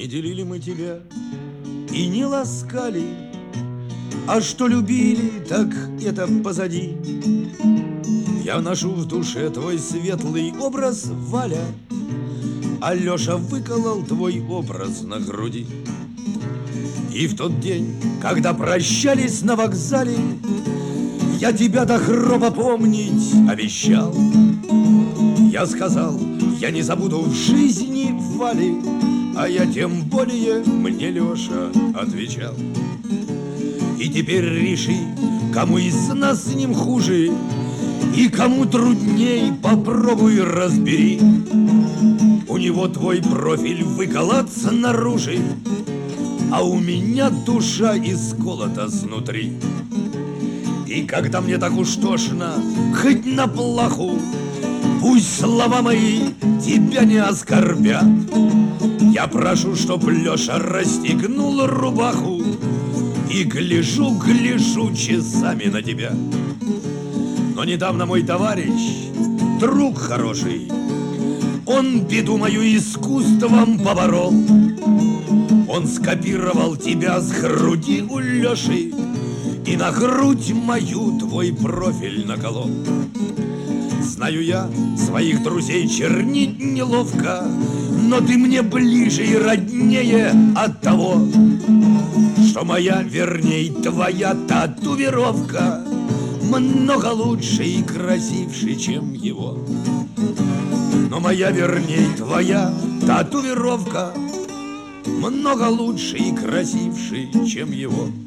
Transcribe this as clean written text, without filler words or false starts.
Не делили мы тебя и не ласкали, а что любили, так это позади. Я ношу в душе твой светлый образ, Валя, а Леша выколол твой образ на груди. И в тот день, когда прощались на вокзале, я тебя до гроба помнить обещал. Я сказал, я не забуду в жизни Вали, а я тем более, мне Леша отвечал. И теперь реши, кому из нас с ним хуже, и кому трудней, попробуй разбери. У него твой профиль выколот снаружи, а у меня душа исколота снутри. И когда мне так уж тошно, хоть на плаху, пусть слова мои тебя не оскорбят. Я прошу, чтоб Леша расстегнул рубаху, и гляжу часами на тебя. Но недавно мой товарищ, друг хороший, он беду мою искусством поборол. Он скопировал тебя с груди у Леши и на грудь мою твой профиль наколол. Знаю я, своих друзей чернить неловко, но ты мне ближе и роднее от того, что моя, верней, твоя татуировка много лучше и красивше, чем его. Но моя, верней, твоя татуировка много лучше и красивше, чем его.